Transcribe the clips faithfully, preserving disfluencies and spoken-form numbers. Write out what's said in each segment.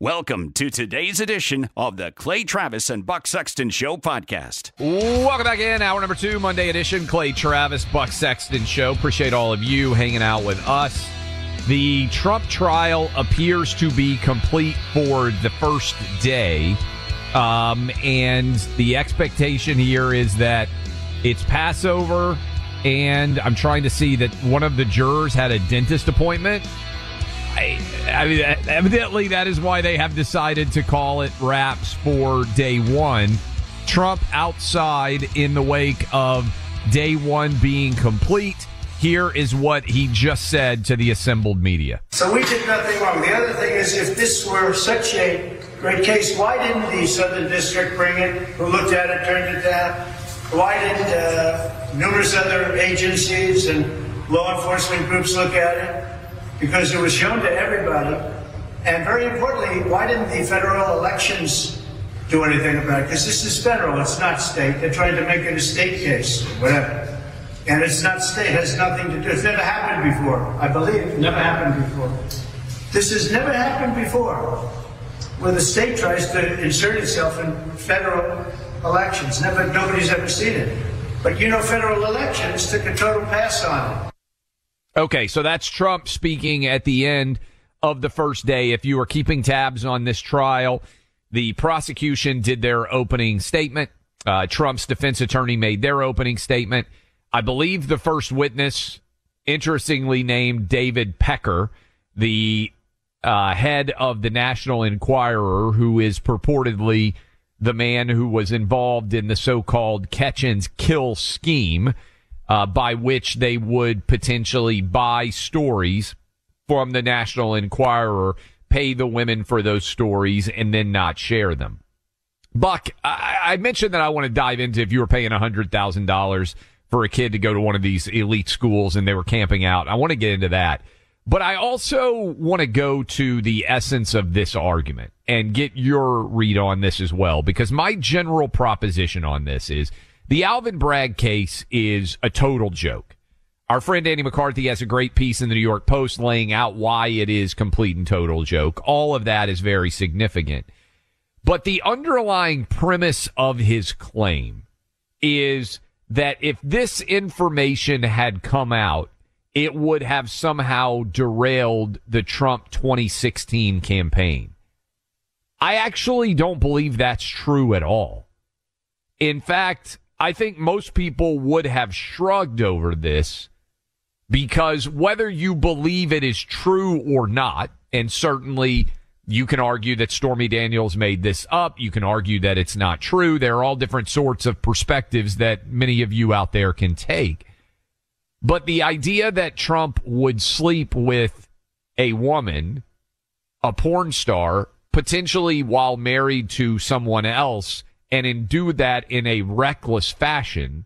Welcome to today's edition of the Clay Travis and Buck Sexton Show podcast. Welcome back in. Hour number two, Monday edition. Clay Travis, Buck Sexton Show. Appreciate all of you hanging out with us. The Trump trial appears to be complete for the first day. Um, and the expectation here is that it's Passover, and I'm trying to see that one of the jurors had a dentist appointment. I, I mean, evidently that is why they have decided to call it wraps for day one. Trump outside in the wake of day one being complete. Here is what he just said to the assembled media. So we did nothing wrong. The other thing is, if this were such a great case, why didn't the Southern District bring it, who looked at it, turned it down? Why didn't uh, numerous other agencies and law enforcement groups look at it? Because it was shown to everybody. And very importantly, why didn't the federal elections do anything about it? Because this is federal, it's not state. They're trying to make it a state case, whatever. And it's not state, it has nothing to do. It's never happened before, I believe. Never happened before. This has never happened before, where the state tries to insert itself in federal elections. Never, nobody's ever seen it. But you know, federal elections took a total pass on it. Okay, so that's Trump speaking at the end of the first day. If you are keeping tabs on this trial, the prosecution did their opening statement. Uh, Trump's defense attorney made their opening statement. I believe the first witness, interestingly named David Pecker, the uh, head of the National Enquirer, who is purportedly the man who was involved in the so-called catch and kill scheme, Uh, by which they would potentially buy stories from the National Enquirer, pay the women for those stories, and then not share them. Buck, I, I mentioned that I want to dive into if you were paying one hundred thousand dollars for a kid to go to one of these elite schools and they were camping out. I want to get into that. But I also want to go to the essence of this argument and get your read on this as well, because my general proposition on this is the Alvin Bragg case is a total joke. Our friend Andy McCarthy has a great piece in the New York Post laying out why it is complete and total joke. All of that is very significant. But the underlying premise of his claim is that if this information had come out, it would have somehow derailed the Trump twenty sixteen campaign. I actually don't believe that's true at all. In fact, I think most people would have shrugged over this because whether you believe it is true or not, and certainly you can argue that Stormy Daniels made this up, you can argue that it's not true. There are all different sorts of perspectives that many of you out there can take. But the idea that Trump would sleep with a woman, a porn star, potentially while married to someone else, and do that in a reckless fashion,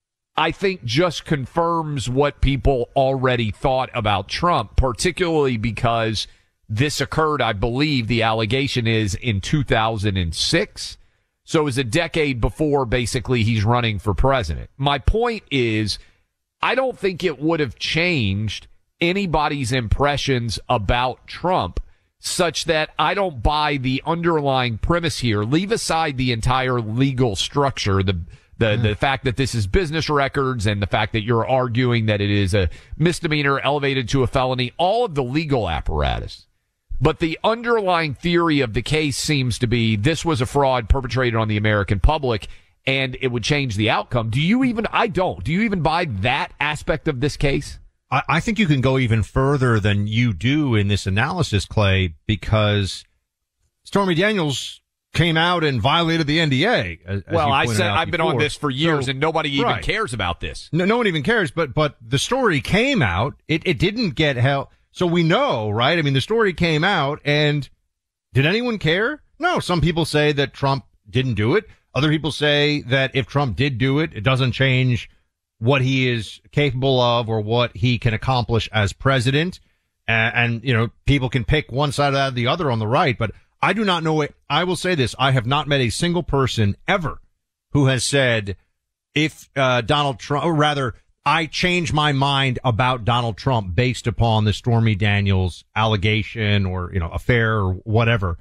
I think just confirms what people already thought about Trump, particularly because this occurred, I believe, the allegation is in two thousand six. So it was a decade before basically he's running for president. My point is, I don't think it would have changed anybody's impressions about Trump such that I don't buy the underlying premise here. Leave aside the entire legal structure, the the mm. the fact that this is business records and the fact that you're arguing that it is a misdemeanor elevated to a felony, all of the legal apparatus. But the underlying theory of the case seems to be this was a fraud perpetrated on the American public and it would change the outcome. Do you even, I don't, do you even buy that aspect of this case? I think you can go even further than you do in this analysis, Clay, because Stormy Daniels came out and violated the N D A. As well, I said I've before. been on this for years, so, and nobody even right. cares about this. No, no one even cares. But but the story came out. It it didn't get held. So we know, right? I mean, the story came out, and did anyone care? No. Some people say that Trump didn't do it. Other people say that if Trump did do it, it doesn't change what he is capable of or what he can accomplish as president. And, and, you know, people can pick one side or the other on the right, but I do not know it. I will say this. I have not met a single person ever who has said if, uh, Donald Trump, or rather, I change my mind about Donald Trump based upon the Stormy Daniels allegation or, you know, affair or whatever.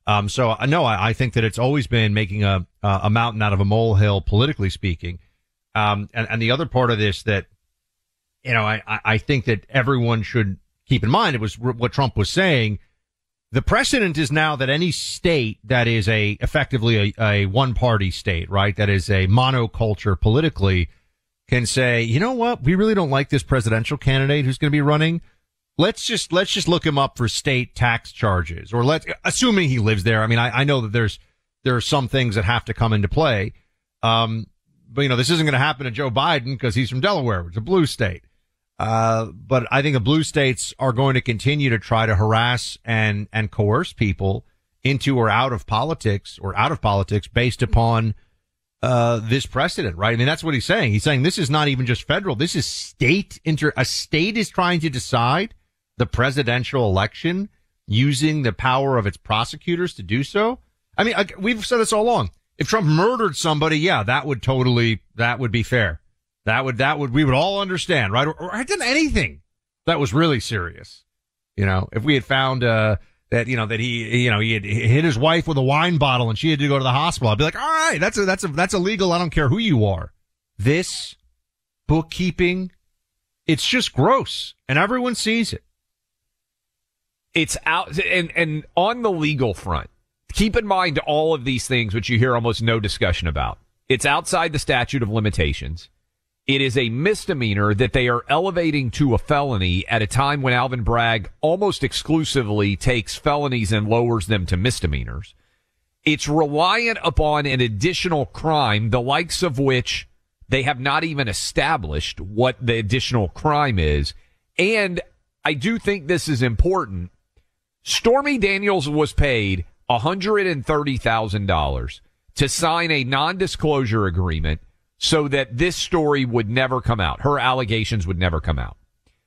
Um, so uh, no, I, I think that it's always been making a uh, a mountain out of a molehill, politically speaking. Um, and, and the other part of this that, you know, I, I think that everyone should keep in mind, it was what Trump was saying. The precedent is now that any state that is a effectively a, a one party state, right, that is a monoculture politically, can say, you know what, we really don't like this presidential candidate who's going to be running. Let's just let's just look him up for state tax charges, or let assuming he lives there. I mean, I, I know that there's there are some things that have to come into play. Um, but you know, this isn't going to happen to Joe Biden because he's from Delaware, which is a blue state. Uh, but I think the blue states are going to continue to try to harass and and coerce people into or out of politics or out of politics based upon uh this precedent, right? I mean, that's what he's saying. He's saying this is not even just federal. This is state inter. A state is trying to decide the presidential election using the power of its prosecutors to do so. I mean, we've said this all along. If Trump murdered somebody, yeah, that would totally, that would be fair. That would, that would, we would all understand, right? Or, or had done anything that was really serious. You know, if we had found, uh, that, you know, that he, you know, he had hit his wife with a wine bottle and she had to go to the hospital, I'd be like, all right, that's a, that's a, that's illegal. I don't care who you are. This bookkeeping, it's just gross and everyone sees it. It's out, and, and on the legal front, keep in mind all of these things, which you hear almost no discussion about. It's outside the statute of limitations. It is a misdemeanor that they are elevating to a felony at a time when Alvin Bragg almost exclusively takes felonies and lowers them to misdemeanors. It's reliant upon an additional crime, the likes of which they have not even established what the additional crime is. And I do think this is important. Stormy Daniels was paid one hundred thirty thousand dollars to sign a non-disclosure agreement so that this story would never come out. Her allegations would never come out.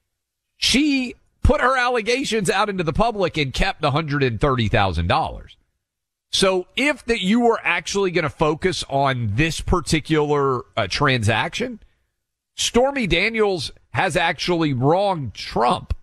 She put her allegations out into the public and kept one hundred thirty thousand dollars. So if that you were actually going to focus on this particular uh, transaction, Stormy Daniels has actually wronged Trump.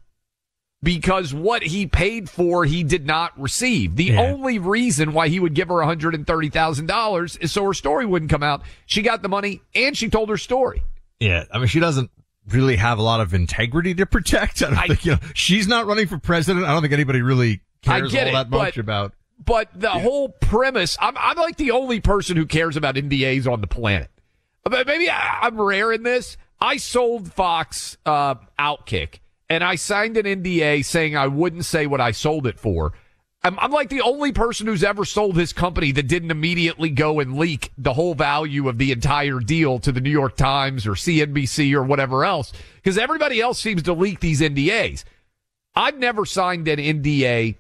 Because what he paid for, he did not receive. The yeah. only reason why he would give her one hundred thirty thousand dollars is so her story wouldn't come out. She got the money and she told her story. Yeah. I mean, she doesn't really have a lot of integrity to protect. I don't I, think, you know, she's not running for president. I don't think anybody really cares all it, that much but, about. But the yeah. whole premise, I'm, I'm like the only person who cares about N D As on the planet. Maybe I, I'm rare in this. I sold Fox, uh, Outkick. And I signed an N D A saying I wouldn't say what I sold it for. I'm, I'm like the only person who's ever sold his company that didn't immediately go and leak the whole value of the entire deal to the New York Times or C N B C or whatever else. Because everybody else seems to leak these N D As. I've never signed an N D A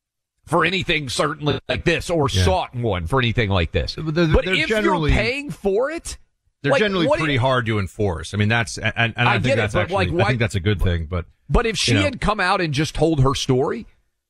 for anything certainly like this or yeah. sought one for anything like this. They're, but they're if generally, you're paying for it, they're like, generally pretty you, hard to enforce. I mean, that's, and, and I, I think that's it, actually, like, why, I think that's a good thing, but. But if she you know. had come out and just told her story,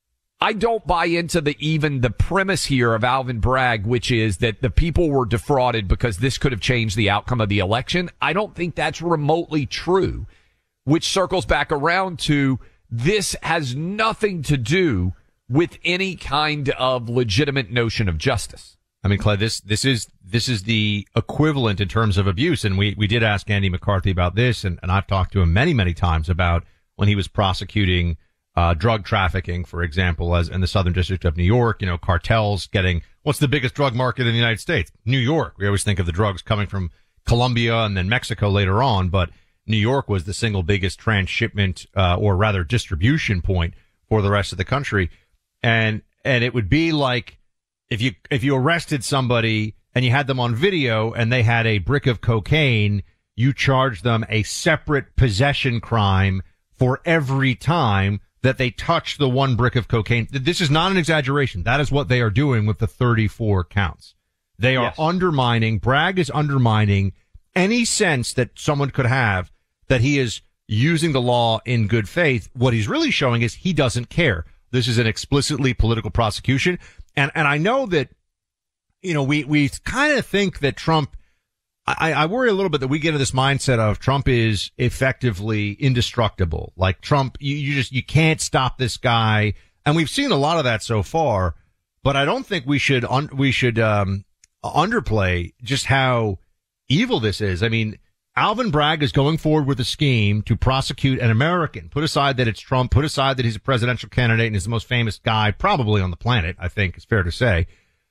I don't buy into the even the premise here of Alvin Bragg, which is that the people were defrauded because this could have changed the outcome of the election. I don't think that's remotely true, which circles back around to this has nothing to do with any kind of legitimate notion of justice. I mean, Clay, this, this is, this is the equivalent in terms of abuse. And we, we did ask Andy McCarthy about this, and, and I've talked to him many, many times about when he was prosecuting uh drug trafficking, for example, as in the Southern District of New York, you know, cartels getting, what's the biggest drug market in the United States? New York. We always think of the drugs coming from Colombia and then Mexico later on, but New York was the single biggest transshipment, uh, or rather distribution point for the rest of the country. And, and it would be like if you, if you arrested somebody and you had them on video and they had a brick of cocaine, you charge them a separate possession crime for every time that they touch the one brick of cocaine. This is not an exaggeration. That is what they are doing with the thirty-four counts. They are yes. undermining, Bragg is undermining any sense that someone could have that he is using the law in good faith. What he's really showing is he doesn't care. This is an explicitly political prosecution. And, and I know that, you know, we, we kind of think that Trump, I, I worry a little bit that we get into this mindset of Trump is effectively indestructible. Like Trump, you, you just, you can't stop this guy. And we've seen a lot of that so far. but I don't think we should un- we should um, underplay just how evil this is. I mean, Alvin Bragg is going forward with a scheme to prosecute an American. Put aside that it's Trump, put aside that he's a presidential candidate and he's the most famous guy probably on the planet, I think it's fair to say.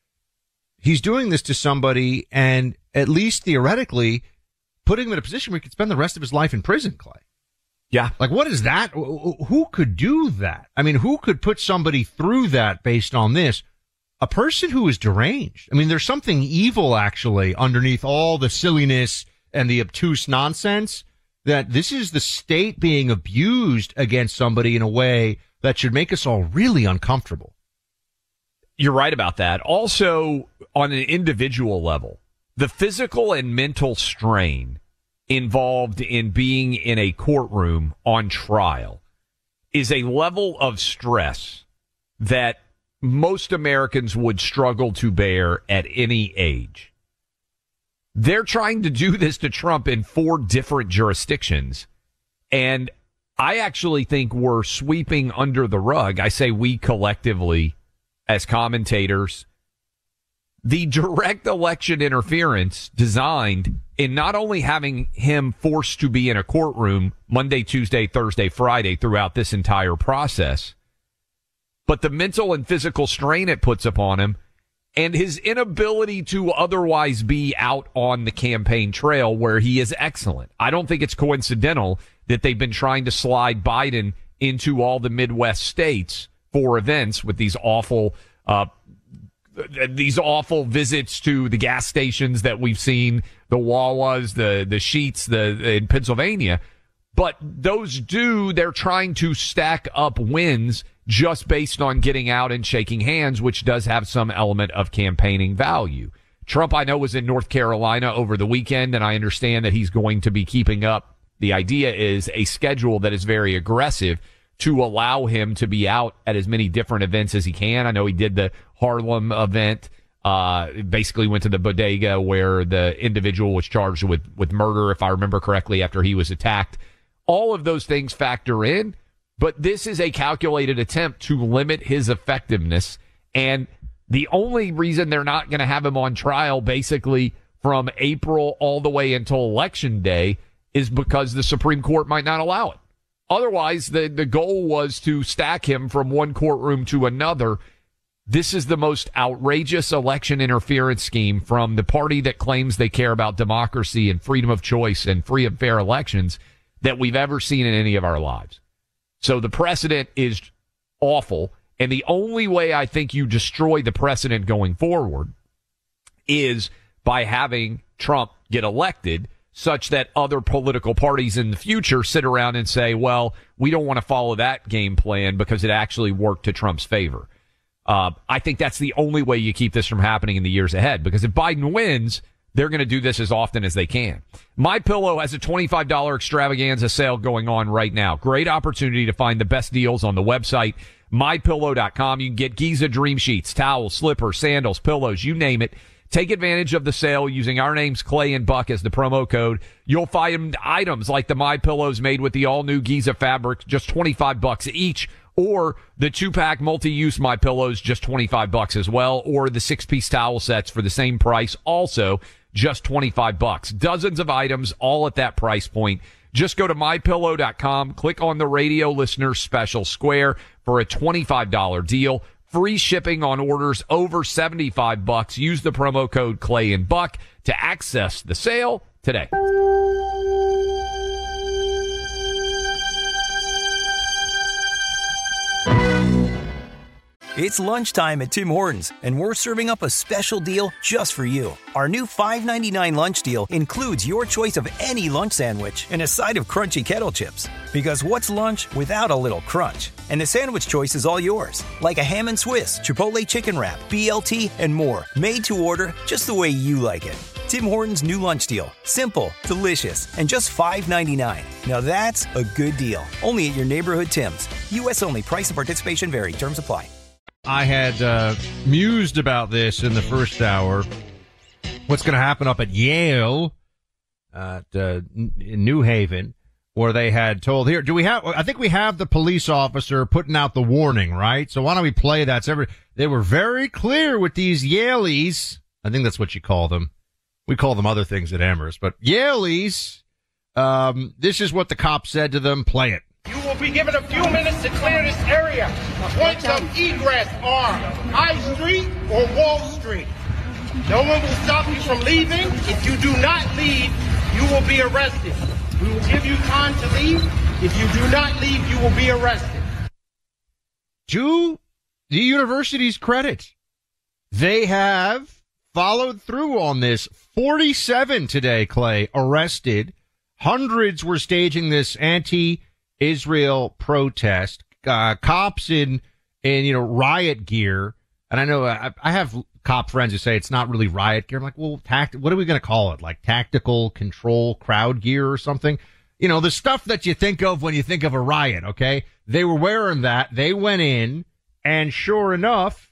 He's doing this to somebody and at least theoretically putting him in a position where he could spend the rest of his life in prison, Clay. Yeah. Like, what is that? Who could do that? I mean, who could put somebody through that based on this? A person who is deranged. I mean, there's something evil actually underneath all the silliness and the obtuse nonsense, that this is the state being abused against somebody in a way that should make us all really uncomfortable. You're right about that. Also, on an individual level, the physical and mental strain involved in being in a courtroom on trial is a level of stress that most Americans would struggle to bear at any age. They're trying to do this to Trump in four different jurisdictions. And I actually think we're sweeping under the rug. I say we collectively as commentators, the direct election interference designed in not only having him forced to be in a courtroom Monday, Tuesday, Thursday, Friday throughout this entire process, but the mental and physical strain it puts upon him and his inability to otherwise be out on the campaign trail where he is excellent. I don't think it's coincidental that they've been trying to slide Biden into all the Midwest states for events with these awful, uh, these awful visits to the gas stations that we've seen, the Wawas, the, the Sheets, the, in Pennsylvania. But those do, they're trying to stack up wins just based on getting out and shaking hands, which does have some element of campaigning value. Trump, I know, was in North Carolina over the weekend, and I understand that he's going to be keeping up. The idea is a schedule that is very aggressive to allow him to be out at as many different events as he can. I know he did the Harlem event, uh, basically went to the bodega where the individual was charged with, with murder, if I remember correctly, after he was attacked. All of those things factor in, but this is a calculated attempt to limit his effectiveness. And the only reason they're not going to have him on trial basically from April all the way until Election Day is because the Supreme Court might not allow it. Otherwise, the, the goal was to stack him from one courtroom to another. This is the most outrageous election interference scheme from the party that claims they care about democracy and freedom of choice and free and fair elections that we've ever seen in any of our lives. So the precedent is awful. And the only way I think you destroy the precedent going forward is by having Trump get elected, such that other political parties in the future sit around and say, well, we don't want to follow that game plan because it actually worked to Trump's favor. Uh, I think that's the only way you keep this from happening in the years ahead, because if Biden wins, they're going to do this as often as they can. MyPillow has a twenty-five dollars extravaganza sale going on right now. Great opportunity to find the best deals on the website, my pillow dot com. You can get Giza Dream Sheets, towels, slippers, sandals, pillows, you name it. Take advantage of the sale using our names, Clay and Buck, as the promo code. You'll find items like the My Pillows made with the all-new Giza fabric, just twenty-five bucks each, or the two-pack multi-use My Pillows, just twenty-five bucks as well, or the six-piece towel sets for the same price, also just twenty-five bucks. Dozens of items, all at that price point. Just go to my pillow dot com, click on the radio listener special square for a twenty-five dollars deal. Free shipping on orders over seventy-five bucks. Use the promo code Clay and Buck to access the sale today. It's lunchtime at Tim Hortons, and we're serving up a special deal just for you. Our new five ninety-nine lunch deal includes your choice of any lunch sandwich and a side of crunchy kettle chips. Because what's lunch without a little crunch? And the sandwich choice is all yours, like a ham and Swiss, Chipotle chicken wrap, B L T, and more. Made to order just the way you like it. Tim Hortons' new lunch deal. Simple, delicious, and just five ninety-nine. Now that's a good deal. Only at your neighborhood Tim's. U S only. Price and participation vary. Terms apply. I had uh, mused about this in the first hour. What's going to happen up at Yale, uh, at, uh, in New Haven, where they had told here, do we have, I think we have the police officer putting out the warning, right? So why don't we play that? So every, they were very clear with these Yaleys. I think that's what you call them. We call them other things at Amherst, but Yaleys, um, this is what the cop said to them. Play it. You will be given a few minutes to clear this area. Points of egress are High Street or Wall Street. No one will stop you from leaving. If you do not leave, you will be arrested. We will give you time to leave. If you do not leave, you will be arrested. To the university's credit, they have followed through on this. forty-seven today, Clay, arrested. Hundreds were staging this anti-Israel protest. Uh, cops in, in, you know, riot gear. And I know I, I have cop friends who say it's not really riot gear. I'm like, well, tact, what are we going to call it? Like tactical control crowd gear or something? You know, the stuff that you think of when you think of a riot, okay? They were wearing that. They went in, and sure enough,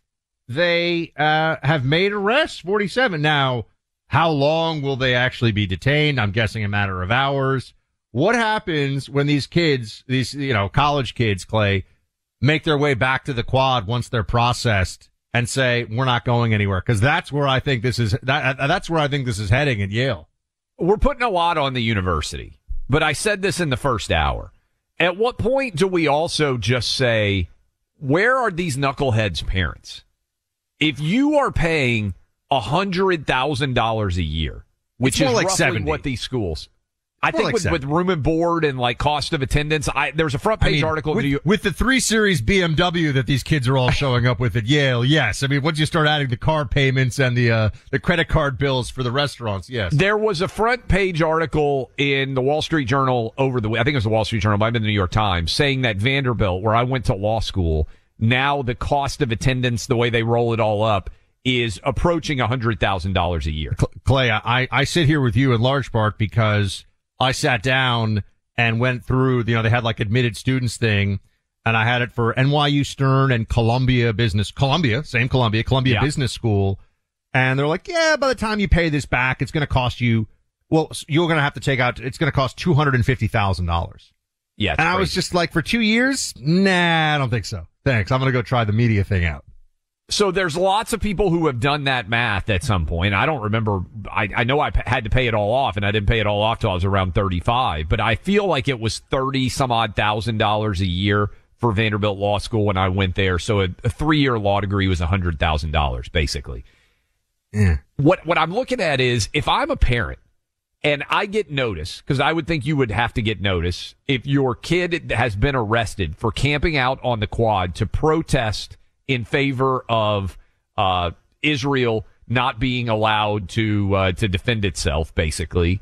they uh have made arrests, forty-seven. Now, how long will they actually be detained? I'm guessing a matter of hours. What happens when these kids, these, you know, college kids, Clay, make their way back to the quad once they're processed and say, we're not going anywhere? Because that's where I think this is, that, that's where I think this is heading at Yale. We're putting a lot on the university, but I said this in the first hour. At what point do we also just say, where are these knuckleheads' parents? If you are paying one hundred thousand dollars a year, which is like roughly seventy. What these schools, I More think like with, with room and board and like cost of attendance, I, there's a front page I mean, article. with, you, with the three series B M W that these kids are all showing up with at Yale. Yes. I mean, once you start adding the car payments and the, uh, the credit card bills for the restaurants. Yes. There was a front page article in the Wall Street Journal over the, I think it was the Wall Street Journal, might have been the New York Times, saying that Vanderbilt, where I went to law school, now the cost of attendance, the way they roll it all up, is approaching one hundred thousand dollars a year. Clay, I, I sit here with you in large part because I sat down and went through, you know, they had like admitted students thing, and I had it for N Y U Stern and Columbia Business, Columbia, same Columbia, Columbia Yeah. Business School. And they're like, yeah, by the time you pay this back, it's going to cost you, well, you're going to have to take out, it's going to cost two hundred fifty thousand dollars. Yeah. And I was just like, for two years? Nah, I don't think so. Thanks. I'm going to go try the media thing out. So there's lots of people who have done that math at some point. I don't remember. I, I know I p- had to pay it all off, and I didn't pay it all off till I was around thirty-five. But I feel like it was thirty some odd thousand dollars a year for Vanderbilt Law School when I went there. So a, a three-year law degree was one hundred thousand dollars, basically. Yeah. What what I'm looking at is, if I'm a parent and I get notice, because I would think you would have to get notice if your kid has been arrested for camping out on the quad to protest in favor of uh, Israel not being allowed to uh, to defend itself, basically.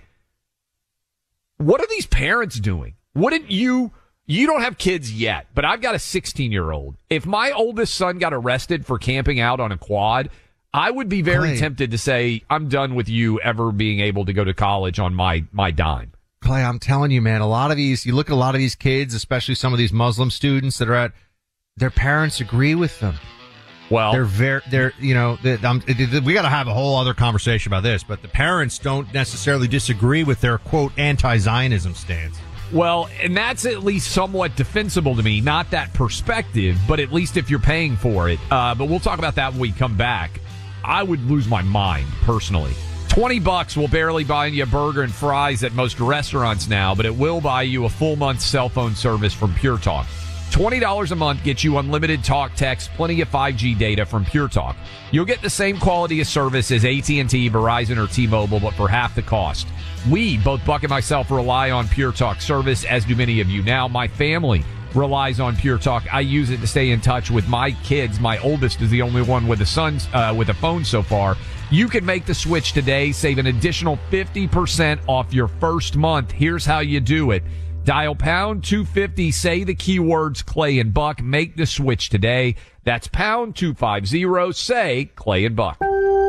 What are these parents doing? Wouldn't you? You don't have kids yet, but I've got a sixteen-year-old. If my oldest son got arrested for camping out on a quad, I would be very Clay. tempted to say, I'm done with you ever being able to go to college on my, my dime. Clay, I'm telling you, man, a lot of these, you look at a lot of these kids, especially some of these Muslim students that are at, their parents agree with them. Well, They're very, they're, you know, they, um, we got to have a whole other conversation about this, but the parents don't necessarily disagree with their, quote, anti-Zionism stance. Well, and that's at least somewhat defensible to me. Not that perspective, but at least if you're paying for it. Uh, but we'll talk about that when we come back. I would lose my mind, personally. twenty bucks will barely buy you a burger and fries at most restaurants now, but it will buy you a full month's cell phone service from Pure Talk. twenty dollars a month gets you unlimited talk, text, plenty of five G data from Pure Talk. You'll get the same quality of service as A T and T, Verizon, or T-Mobile, but for half the cost. We, both Buck and myself, rely on Pure Talk service, as do many of you. Now, my family relies on Pure Talk. I use it to stay in touch with my kids. My oldest is the only one with a son, uh, with a phone so far. You can make the switch today, save an additional fifty percent off your first month. Here's how you do it. Dial pound two fifty, say the keywords Clay and Buck, make the switch today. That's pound two fifty, say Clay and Buck.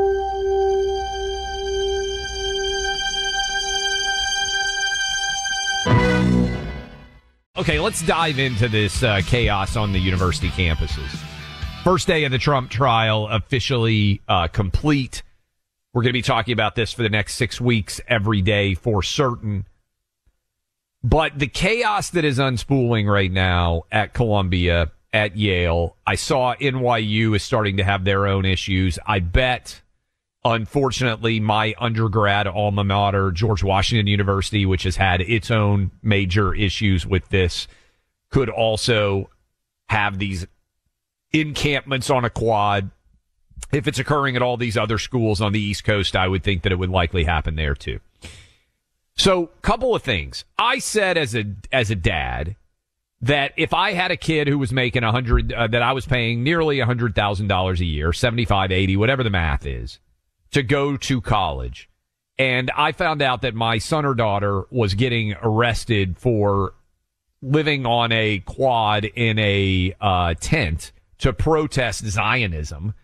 Okay, let's dive into this uh, chaos on the university campuses. First day of the Trump trial officially uh, complete. We're going to be talking about this for the next six weeks every day for certain. But the chaos that is unspooling right now at Columbia, at Yale, I saw N Y U is starting to have their own issues. I bet, unfortunately, my undergrad alma mater, George Washington University, which has had its own major issues with this, could also have these encampments on a quad. If it's occurring at all these other schools on the East Coast, I would think that it would likely happen there too. So, couple of things. I said as a as a dad that if I had a kid who was making a hundred, uh, that I was paying nearly a hundred thousand dollars a year, seventy-five, eighty, whatever the math is, to go to college, and I found out that my son or daughter was getting arrested for living on a quad in a uh, tent to protest Zionism,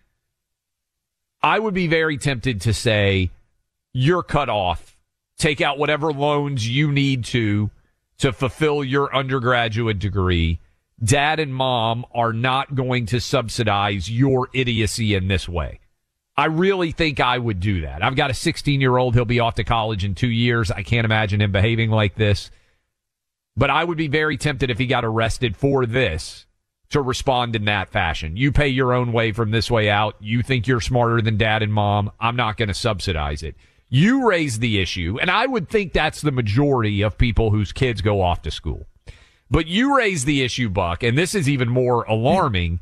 I would be very tempted to say, you're cut off. Take out whatever loans you need to to fulfill your undergraduate degree. Dad and mom are not going to subsidize your idiocy in this way. I really think I would do that. I've got a sixteen-year-old. He'll be off to college in two years. I can't imagine him behaving like this. But I would be very tempted if he got arrested for this to respond in that fashion. You pay your own way from this way out. You think you're smarter than dad and mom. I'm not going to subsidize it. You raise the issue, and I would think that's the majority of people whose kids go off to school. But you raise the issue, Buck, and this is even more alarming,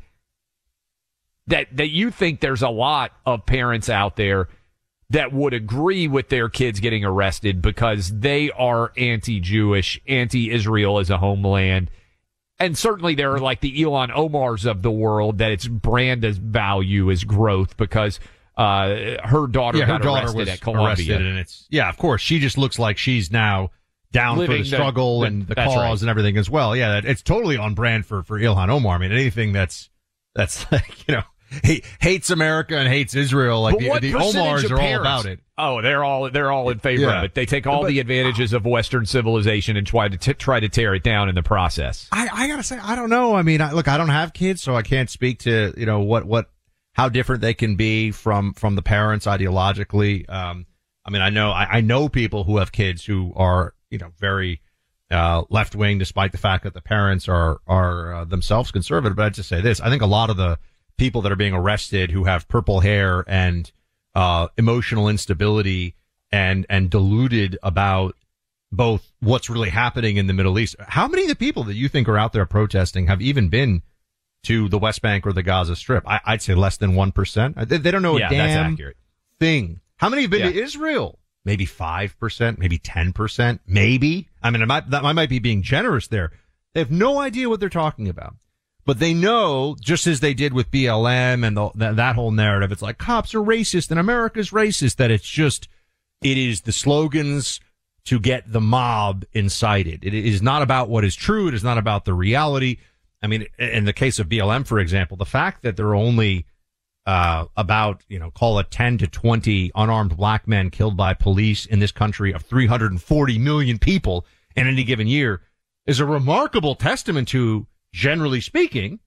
that, that you think there's a lot of parents out there that would agree with their kids getting arrested because they are anti-Jewish, anti-Israel as a homeland. And certainly there are like the Ilhan Omars of the world that its brand as value is growth because uh, her daughter yeah, her got daughter arrested was at Columbia. Arrested and it's, yeah, of course. She just looks like she's now down Living for the struggle the, and the that's cause right. and everything as well. Yeah, it's totally on brand for, for Ilhan Omar. I mean, anything that's, that's like, you know, he hates America and hates Israel. Like the, the Omars are all about it. Oh, they're all they're all in favor yeah. of it. They take all but, the advantages of Western civilization and try to t- try to tear it down in the process. I, I gotta say, I don't know. I mean, I, look, I don't have kids, so I can't speak to you know what what how different they can be from from the parents ideologically. Um, I mean, I know I, I know people who have kids who are you know very uh, left wing, despite the fact that the parents are are uh, themselves conservative. But I'd just say this: I think a lot of the people that are being arrested who have purple hair and uh emotional instability and and deluded about both what's really happening in the Middle East. How many of the people that you think are out there protesting have even been to the West Bank or the Gaza Strip? I, I'd say less than one percent. They, they don't know a yeah, damn that's accurate. thing. How many have been yeah. to Israel? Maybe five percent, maybe ten percent, maybe. I mean, I might, that I might be being generous there. They have no idea what they're talking about. But they know, just as they did with B L M and the, that, that whole narrative, it's like cops are racist and America's racist, that it's just, it is the slogans to get the mob incited. It is not about what is true. It is not about the reality. I mean, in the case of B L M, for example, the fact that there are only uh about, you know, call it ten to twenty unarmed black men killed by police in this country of three hundred forty million people in any given year is a remarkable testament to, generally speaking,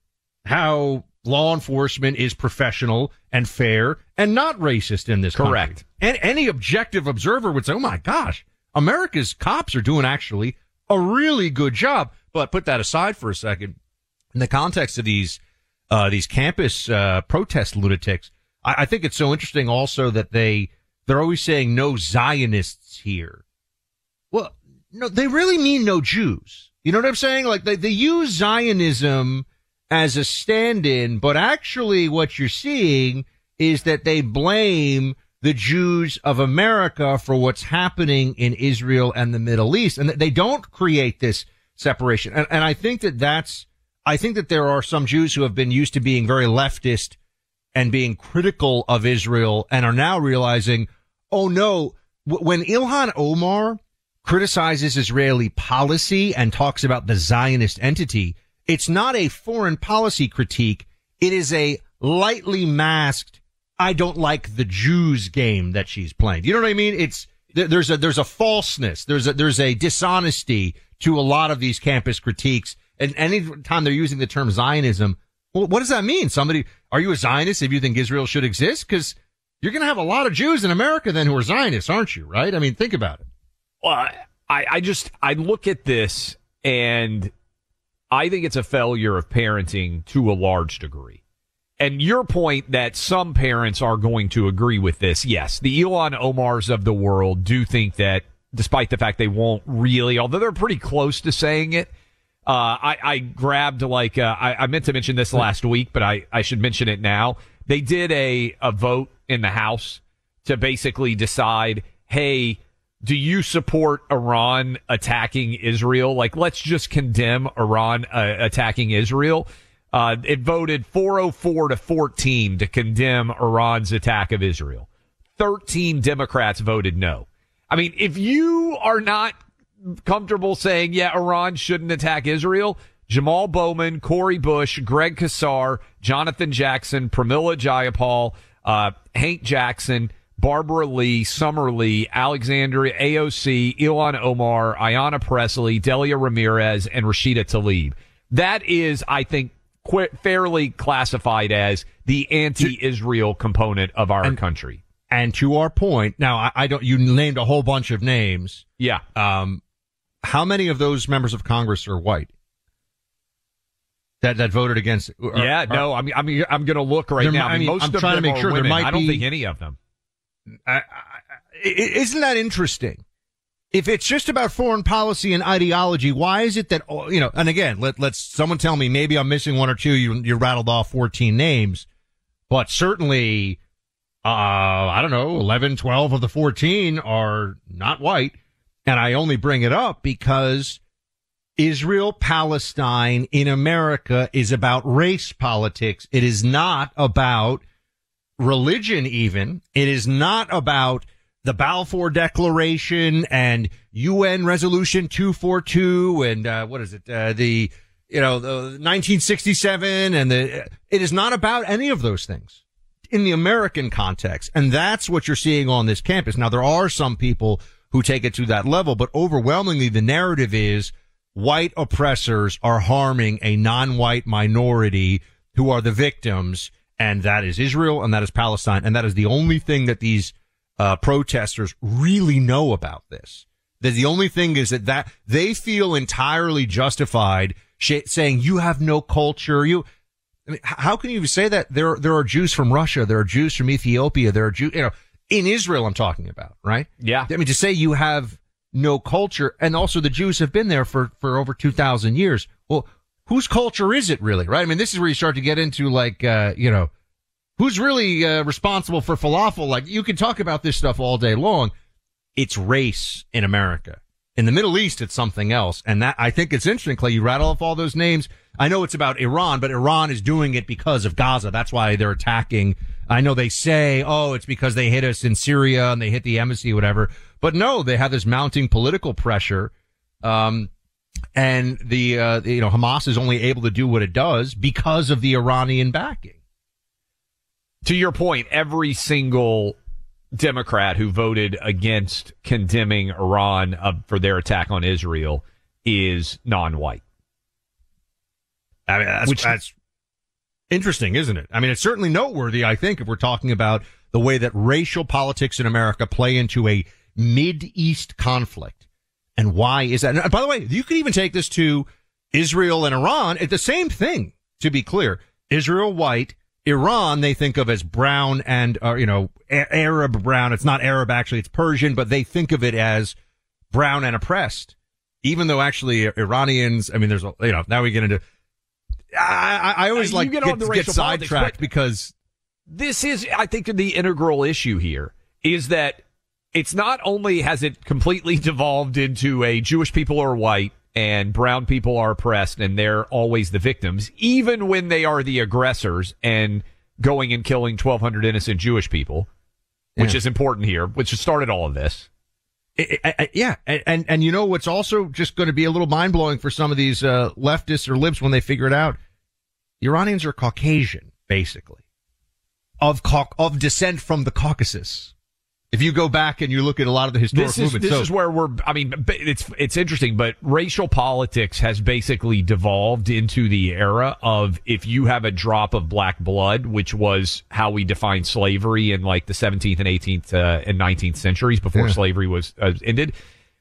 how law enforcement is professional and fair and not racist in this country. Correct. And any objective observer would say, oh my gosh, America's cops are doing actually a really good job. But put that aside for a second. In the context of these, uh, these campus, uh, protest lunatics, I, I think it's so interesting also that they, they're always saying no Zionists here. Well, no, they really mean no Jews. You know what I'm saying? Like they, they use Zionism as a stand-in, but actually what you're seeing is that they blame the Jews of America for what's happening in Israel and the Middle East, and they don't create this separation. And, and I think that that's, I think that there are some Jews who have been used to being very leftist and being critical of Israel and are now realizing, oh no, w- when Ilhan Omar criticizes Israeli policy and talks about the Zionist entity, it's not a foreign policy critique. It is a lightly masked, I don't like the Jews game that she's playing. You know what I mean? It's, there's a, there's a falseness. There's a, there's a dishonesty to a lot of these campus critiques. And any time they're using the term Zionism, well, what does that mean? Somebody, are you a Zionist if you think Israel should exist? Because you're going to have a lot of Jews in America then who are Zionists, aren't you? Right? I mean, think about it. Well, I, I just, I look at this and I think it's a failure of parenting to a large degree. And your point that some parents are going to agree with this, yes, the Ilhan Omars of the world do think that, despite the fact they won't really, although they're pretty close to saying it, uh, I, I grabbed like, uh, I, I meant to mention this last week, but I, I should mention it now. They did a, a vote in the House to basically decide, hey, do you support Iran attacking Israel? Like, let's just condemn Iran uh, attacking Israel. Uh, it voted four oh four to fourteen to condemn Iran's attack of Israel. thirteen Democrats voted no. I mean, if you are not comfortable saying, yeah, Iran shouldn't attack Israel, Jamal Bowman, Cori Bush, Greg Kassar, Jonathan Jackson, Pramila Jayapal, uh, Hank Jackson, Barbara Lee, Summer Lee, Alexandria A O C, Ilhan Omar, Ayanna Pressley, Delia Ramirez, and Rashida Tlaib. That is, I think, qu- fairly classified as the anti-Israel component of our and, country. And to our point, now I, I don't. You named a whole bunch of names. Yeah. Um, how many of those members of Congress are white? That that voted against. Are, yeah. are, no. I'm I'm I'm going to look right now. I mean, I mean, most I'm of trying them to make are sure women. there might I don't be, think any of them. I, I, isn't that interesting? If it's just about foreign policy and ideology, why is it that, you know, and again, let, let's someone tell me, maybe I'm missing one or two. You, you rattled off fourteen names, but certainly, uh, I don't know, eleven, twelve of the fourteen are not white. And I only bring it up because Israel, Palestine in America is about race politics. It is not about religion even. It is not about the Balfour Declaration and U N Resolution two forty-two and, uh, what is it, uh, the, you know, the nineteen sixty-seven and the, it is not about any of those things in the American context. And that's what you're seeing on this campus. Now, there are some people who take it to that level, but overwhelmingly the narrative is white oppressors are harming a non-white minority who are the victims. And that is Israel and that is Palestine. And that is the only thing that these uh, protesters really know about this. That the only thing is that, that they feel entirely justified sh- saying you have no culture. You, I mean, how can you say that? There, there are Jews from Russia. There are Jews from Ethiopia. There are Jews, you know, in Israel I'm talking about, right? Yeah. I mean, to say you have no culture, and also the Jews have been there for, for over two thousand years. Well, whose culture is it really, right? I mean, this is where you start to get into like, uh, you know, who's really uh, responsible for falafel? Like, you can talk about this stuff all day long. It's race in America. In the Middle East, it's something else. And that, I think it's interesting, Clay. You rattle off all those names. I know it's about Iran, but Iran is doing it because of Gaza. That's why they're attacking. I know they say, oh, it's because they hit us in Syria and they hit the embassy, whatever. But no, they have this mounting political pressure. Um, and the, uh, you know, Hamas is only able to do what it does because of the Iranian backing. To your point, every single Democrat who voted against condemning Iran uh, for their attack on Israel is non-white. I mean, that's, Which, that's interesting, isn't it? I mean, it's certainly noteworthy, I think, if we're talking about the way that racial politics in America play into a Mid-East conflict. And why is that? And by the way, you could even take this to Israel and Iran. It's the same thing, to be clear. Israel, white. Iran, they think of as brown and, uh, you know, a- Arab brown. It's not Arab, actually. It's Persian, but they think of it as brown and oppressed. Even though actually Iranians, I mean, there's, a, you know, now we get into, I, I, I always uh, like get, get, get sidetracked because this is, I think, the integral issue here is that it's not only has it completely devolved into a Jewish people are white and brown people are oppressed and they're always the victims, even when they are the aggressors and going and killing twelve hundred innocent Jewish people, which yeah. is important here, which has started all of this. It, it, it, yeah. And, and, and you know what's also just going to be a little mind blowing for some of these uh, leftists or libs when they figure it out? The Iranians are Caucasian, basically, of Cau- of descent from the Caucasus. If you go back and you look at a lot of the historic this is, movements. This so, is where we're, I mean, it's, it's interesting, but racial politics has basically devolved into the era of if you have a drop of black blood, which was how we defined slavery in like the seventeenth and eighteenth uh, and nineteenth centuries before yeah. slavery was uh, ended.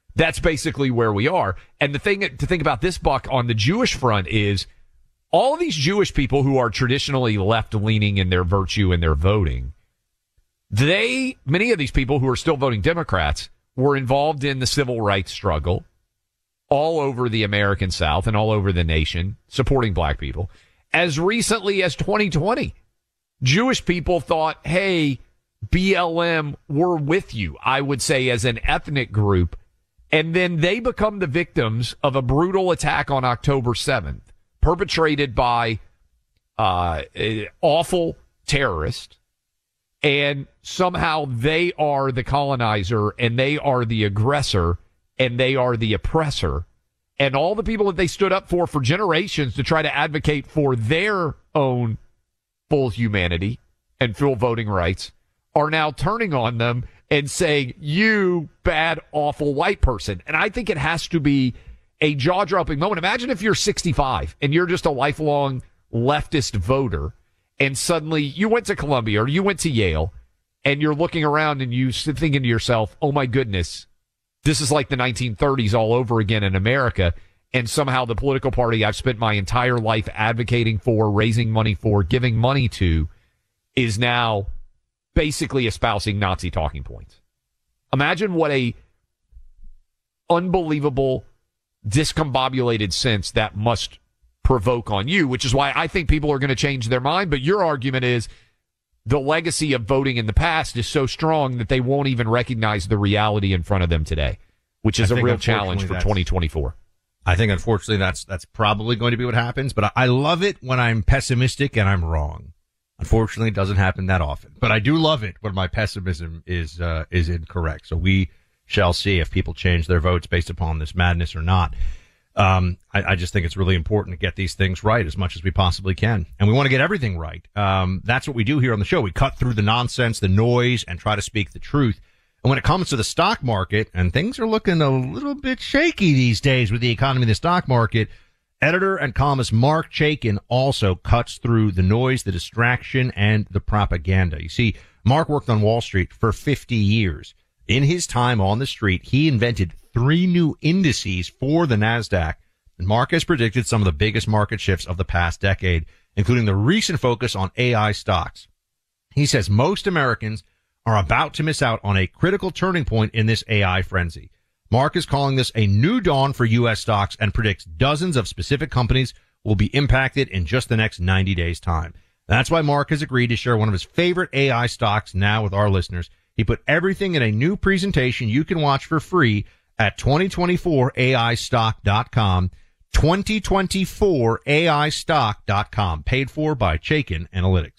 That's basically where we are. And the thing to think about this, Buck, on the Jewish front is all of these Jewish people who are traditionally left-leaning in their virtue and their voting, they, many of these people who are still voting Democrats, were involved in the civil rights struggle all over the American South and all over the nation, supporting black people. As recently as twenty twenty, Jewish people thought, hey, B L M, we're with you, I would say, as an ethnic group. And then they become the victims of a brutal attack on October seventh, perpetrated by uh, an awful terrorist. And somehow they are the colonizer and they are the aggressor and they are the oppressor. And all the people that they stood up for for generations to try to advocate for their own full humanity and full voting rights are now turning on them and saying, you bad, awful white person. And I think it has to be a jaw-dropping moment. Imagine if you're sixty-five and you're just a lifelong leftist voter, and suddenly you went to Columbia or you went to Yale, and you're looking around and you thinking to yourself, oh my goodness, this is like the nineteen thirties all over again in America. And somehow the political party I've spent my entire life advocating for, raising money for, giving money to, is now basically espousing Nazi talking points. Imagine what a unbelievable, discombobulated sense that must provoke on you, which is why I think people are going to change their mind. But your argument is the legacy of voting in the past is so strong that they won't even recognize the reality in front of them today, which is a real challenge for twenty twenty-four. I think, unfortunately, that's that's probably going to be what happens. But I, I love it when I'm pessimistic and I'm wrong. Unfortunately, it doesn't happen that often. But I do love it when my pessimism is uh, is incorrect. So we shall see if people change their votes based upon this madness or not. Um, I, I just think it's really important to get these things right as much as we possibly can. And we want to get everything right. Um, that's what we do here on the show. We cut through the nonsense, the noise, and try to speak the truth. And when it comes to the stock market, and things are looking a little bit shaky these days with the economy and the stock market, editor and columnist Marc Chaikin also cuts through the noise, the distraction, and the propaganda. You see, Mark worked on Wall Street for fifty years. In his time on the street, he invented three new indices for the NASDAQ. And Mark has predicted some of the biggest market shifts of the past decade, including the recent focus on A I stocks. He says most Americans are about to miss out on a critical turning point in this A I frenzy. Mark is calling this a new dawn for U S stocks and predicts dozens of specific companies will be impacted in just the next ninety days' time. That's why Mark has agreed to share one of his favorite A I stocks now with our listeners. He put everything in a new presentation you can watch for free at twenty twenty-four A I stock dot com. twenty twenty-four A I stock dot com. Paid for by Chaikin Analytics.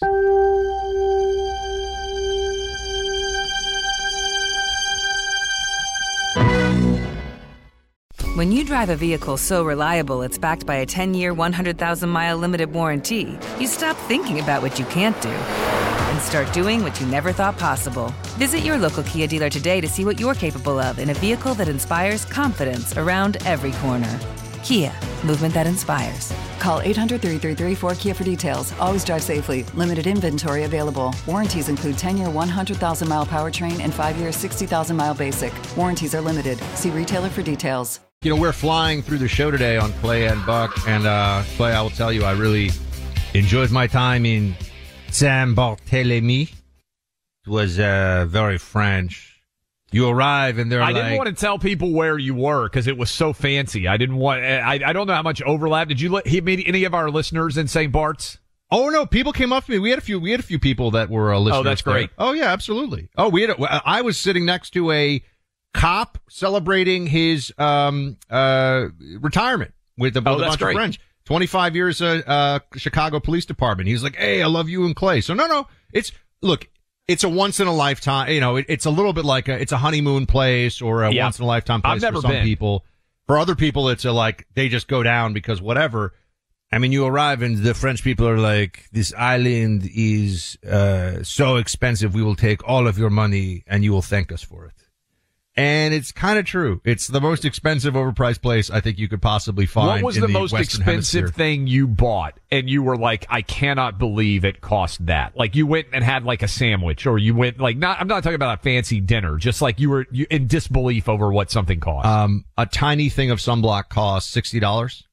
When you drive a vehicle so reliable it's backed by a ten-year, one hundred thousand mile limited warranty, you stop thinking about what you can't do and start doing what you never thought possible. Visit your local Kia dealer today to see what you're capable of in a vehicle that inspires confidence around every corner. Kia, movement that inspires. Call eight hundred, three three three, four Kia for details. Always drive safely. Limited inventory available. Warranties include ten-year, one hundred thousand mile powertrain and five-year, sixty thousand mile basic. Warranties are limited. See retailer for details. You know, we're flying through the show today on Clay and Buck. And, uh, Clay, I will tell you, I really enjoyed my time in Saint-Barthélemy. It was uh, very French. You arrive and they're I like... didn't want to tell people where you were because it was so fancy. I didn't want... I, I don't know how much overlap. Did you let he meet any of our listeners in Saint Bart's? Oh, no, people came up to me. We had a few, we had a few people that were uh, listeners. Oh, that's great. There. Oh, yeah, absolutely. Oh, we had, a, I was sitting next to a cop celebrating his um uh retirement with a, with oh, a bunch great. of friends. twenty-five years uh, uh Chicago Police Department. He's like, hey, I love you and Clay. So no, no, it's look, it's a once in a lifetime. You know, it, it's a little bit like a, it's a honeymoon place or a yeah. once in a lifetime place I've never for some been. people. For other people, it's a like they just go down because whatever. I mean, you arrive and the French people are like, this island is uh so expensive. We will take all of your money and you will thank us for it. And it's kind of true. It's the most expensive, overpriced place I think you could possibly find. What was in the, the most Western expensive Hemisphere. thing you bought? And you were like, I cannot believe it cost that. Like you went and had like a sandwich, or you went like not. I'm not talking about a fancy dinner. Just like you were you, in disbelief over what something cost. Um, a tiny thing of sunblock cost sixty dollars.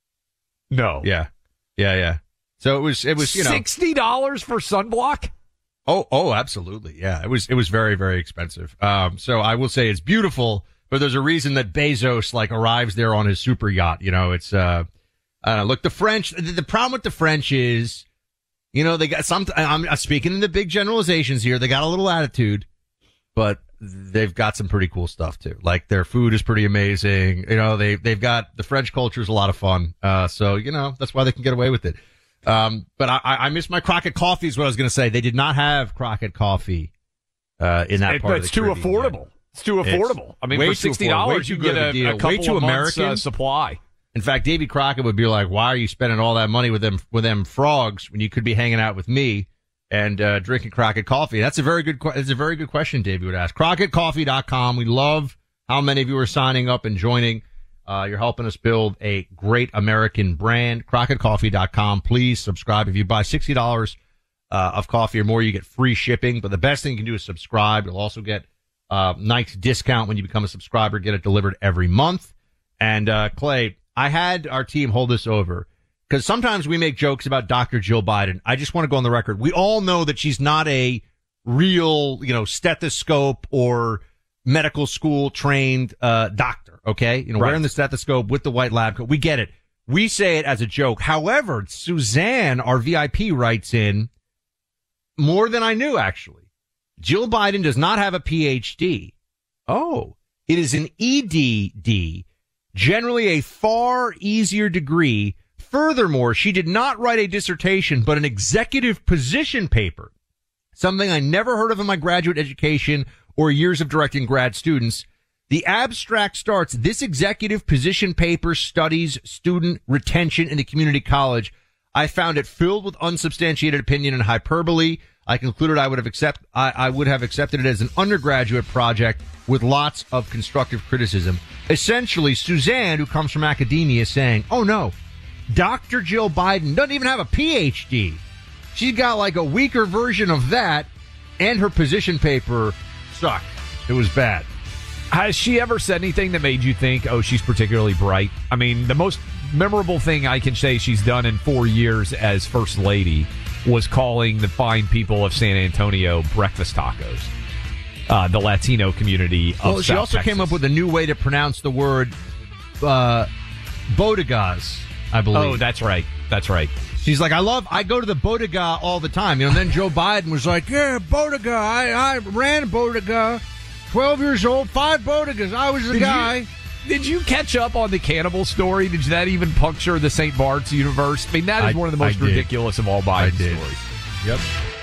No. Yeah, yeah, yeah. So it was, it was, you know, sixty dollars for sunblock. Oh, oh, absolutely. Yeah, it was, it was very, very expensive. Um, so I will say it's beautiful, but there's a reason that Bezos like arrives there on his super yacht. You know, it's, uh, I don't know. Look, the French, the, the problem with the French is, you know, they got some, I'm speaking in the big generalizations here. They got a little attitude, but they've got some pretty cool stuff too. Like their food is pretty amazing. You know, they, they've got, the French culture is a lot of fun. Uh, so, you know, that's why they can get away with it. Um, but I, I miss my Crockett coffee is what I was going to say. They did not have Crockett coffee, uh, in that It, part of the it's too Caribbean affordable. yet. It's too affordable. It's I mean, way for too sixty affordable. dollars, Way you too get good of a a, deal. a couple Way too of months American. uh, supply. In fact, Davy Crockett would be like, why are you spending all that money with them, with them frogs when you could be hanging out with me and, uh, drinking Crockett coffee? That's a very good, that's a very good question Davy would ask. Crockett Coffee dot com. We love how many of you are signing up and joining. Uh, you're helping us build a great American brand. Crockett Coffee dot com. Please subscribe. If you buy sixty dollars uh, of coffee or more, you get free shipping. But the best thing you can do is subscribe. You'll also get uh nice discount when you become a subscriber. Get it delivered every month. And uh Clay, I had our team hold this over because sometimes we make jokes about Doctor Jill Biden. I just want to go on the record. We all know that she's not a real, you know, stethoscope or medical school trained uh doctor. Okay, you know, Right. wearing the stethoscope with the white lab coat. We get it. We say it as a joke. However, Suzanne, our V I P, writes in more than I knew, actually. Jill Biden does not have a P H D. Oh, it is an E D D, generally a far easier degree. Furthermore, she did not write a dissertation, but an executive position paper, something I never heard of in my graduate education or years of directing grad students. The abstract starts, this executive position paper studies student retention in a community college. I found it filled with unsubstantiated opinion and hyperbole. I concluded I would have accept, I, I would have accepted it as an undergraduate project with lots of constructive criticism. Essentially, Suzanne, who comes from academia, is saying, oh no, Doctor Jill Biden doesn't even have a P H D. She's got like a weaker version of that, and her position paper sucked. It was bad. Has she ever said anything that made you think, oh, she's particularly bright? I mean, the most memorable thing I can say she's done in four years as First Lady was calling the fine people of San Antonio breakfast tacos, uh, the Latino community of Well, she South also Texas. came up with a new way to pronounce the word uh, bodegas, I believe. Oh, that's right. That's right. She's like, I love, I go to the bodega all the time. You know, and then Joe Biden was like, yeah, bodega. I, I ran a bodega. twelve years old, five bodegas. I was the Did guy. You, did you catch up on the cannibal story? Did that even puncture the Saint Bart's universe? I mean, that is I- one of the most I did. ridiculous of all Biden I did. stories. Yep.